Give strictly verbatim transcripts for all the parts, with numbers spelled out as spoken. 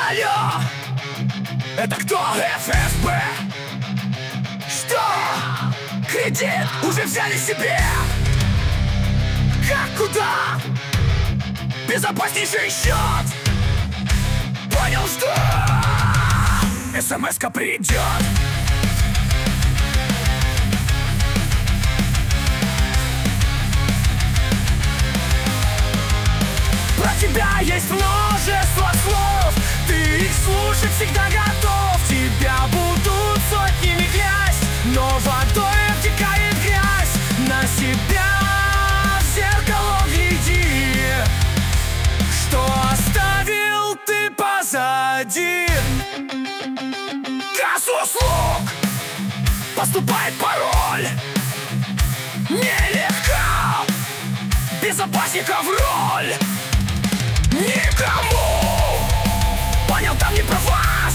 Алло, это кто? эф эс бэ? Что? Кредит уже взяли себе? Как, куда? Безопаснейший счет. Понял, что смс-ка придет. Про тебя есть множество слов, ты их слушать всегда готов. Тебя будут сотнями клясть, но водой обтекает грязь. На себя в зеркало гляди, что оставил ты позади. Кассу услуг поступает пароль. Нелегко безопасников роль. Никому, понял, там не про вас.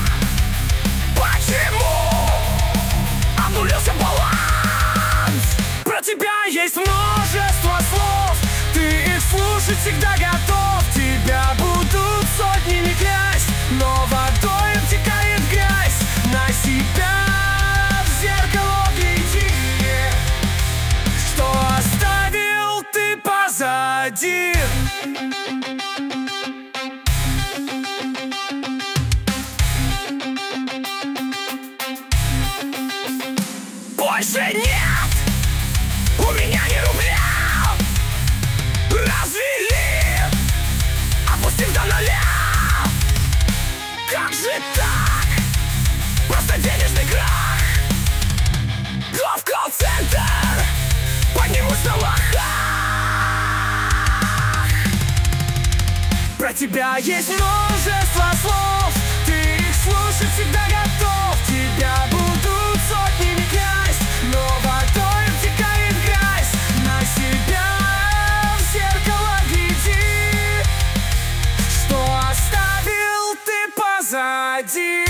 Почему обнулился баланс? Про тебя есть множество слов, ты их слушать всегда готов. Тебя будут сотнями клясть, но водой обтекает грязь. На себя в зеркало гляди, что оставил ты позади. Больше нет у меня ни рубля. Развели, опустив до нуля. Как же так? Просто денежный крах. Го в колл-центр, поднимусь на лохах. Про тебя есть множество слов, ты их слушать всегда готов. Тебя будут сотнями клясть, но водой обтекает грязь. На себя в зеркало гляди, что оставил ты позади.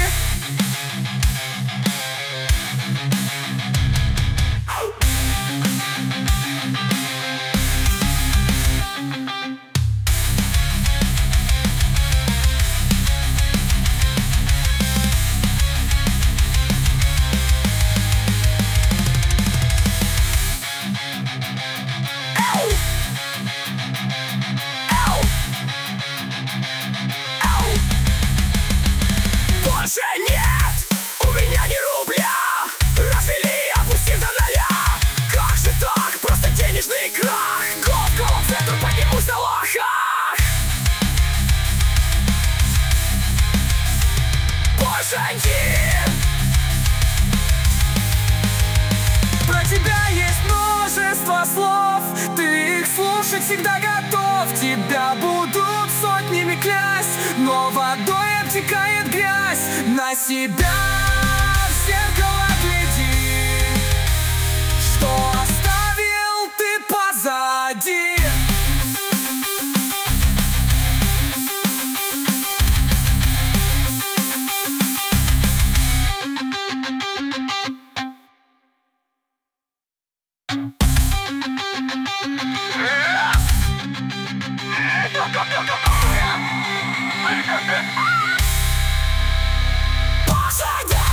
Больше нет у меня ни рубля. Развели, опустив до нуля. Как же так? Просто денежный крах. Го в колл-центр, поднимусь на лохах. Больше нет. Про тебя есть множество слов, ты их слушать всегда готов. Тебя будут сотнями клясть, но водой обтекает грязь. На себя в зеркало гляди, что оставил ты позади. Посади!